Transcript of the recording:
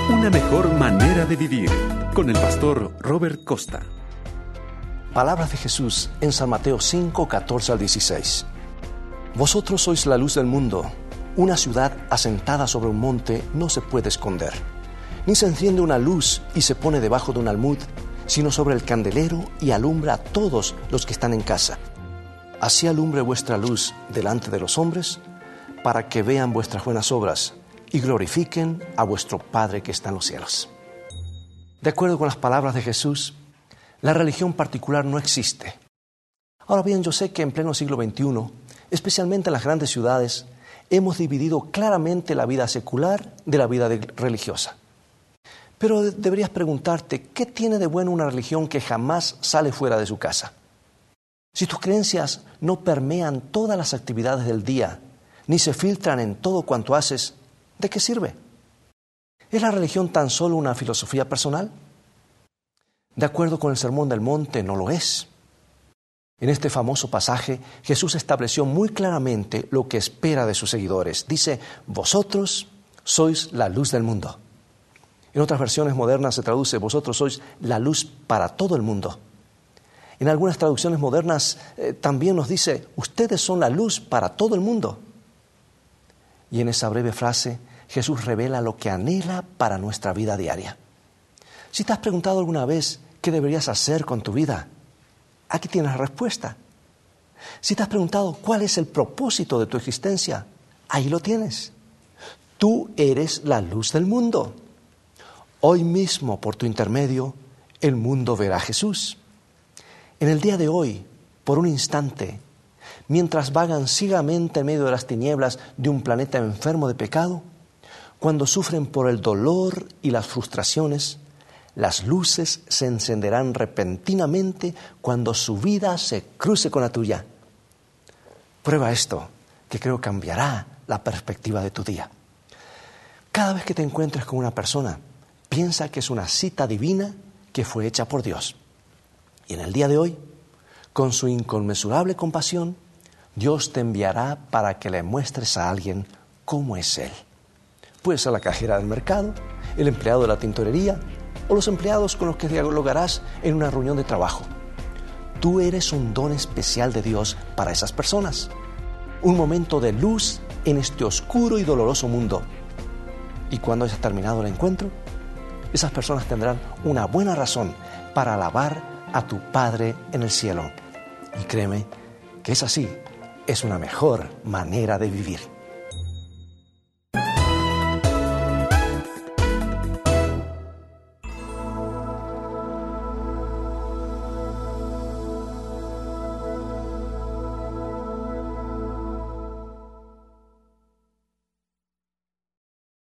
Una mejor manera de vivir, con el pastor Robert Costa. Palabras de Jesús en San Mateo 5, 14 al 16. Vosotros sois la luz del mundo. Una ciudad asentada sobre un monte no se puede esconder. Ni se enciende una luz y se pone debajo de un almud, sino sobre el candelero y alumbra a todos los que están en casa. Así alumbre vuestra luz delante de los hombres, para que vean vuestras buenas obras y glorifiquen a vuestro Padre que está en los cielos. De acuerdo con las palabras de Jesús, la religión particular no existe. Ahora bien, yo sé que en pleno siglo XXI, especialmente en las grandes ciudades, hemos dividido claramente la vida secular de la vida religiosa. Pero deberías preguntarte, ¿qué tiene de bueno una religión que jamás sale fuera de su casa? Si tus creencias no permean todas las actividades del día, ni se filtran en todo cuanto haces, ¿de qué sirve? ¿Es la religión tan solo una filosofía personal? De acuerdo con el Sermón del Monte, no lo es. En este famoso pasaje, Jesús estableció muy claramente lo que espera de sus seguidores. Dice, vosotros sois la luz del mundo. En otras versiones modernas se traduce, vosotros sois la luz para todo el mundo. En algunas traducciones modernas también nos dice, ustedes son la luz para todo el mundo. Y en esa breve frase, Jesús revela lo que anhela para nuestra vida diaria. Si te has preguntado alguna vez qué deberías hacer con tu vida, aquí tienes la respuesta. Si te has preguntado cuál es el propósito de tu existencia, ahí lo tienes. Tú eres la luz del mundo. Hoy mismo, por tu intermedio, el mundo verá a Jesús. En el día de hoy, por un instante, mientras vagan ciegamente en medio de las tinieblas de un planeta enfermo de pecado, cuando sufren por el dolor y las frustraciones, las luces se encenderán repentinamente cuando su vida se cruce con la tuya. Prueba esto, que creo cambiará la perspectiva de tu día. Cada vez que te encuentres con una persona, piensa que es una cita divina que fue hecha por Dios. Y en el día de hoy, con su inconmensurable compasión, Dios te enviará para que le muestres a alguien cómo es Él. Puede ser la cajera del mercado, el empleado de la tintorería o los empleados con los que dialogarás en una reunión de trabajo. Tú eres un don especial de Dios para esas personas. Un momento de luz en este oscuro y doloroso mundo. Y cuando hayas terminado el encuentro, esas personas tendrán una buena razón para alabar a tu Padre en el cielo. Y créeme que es así, es una mejor manera de vivir.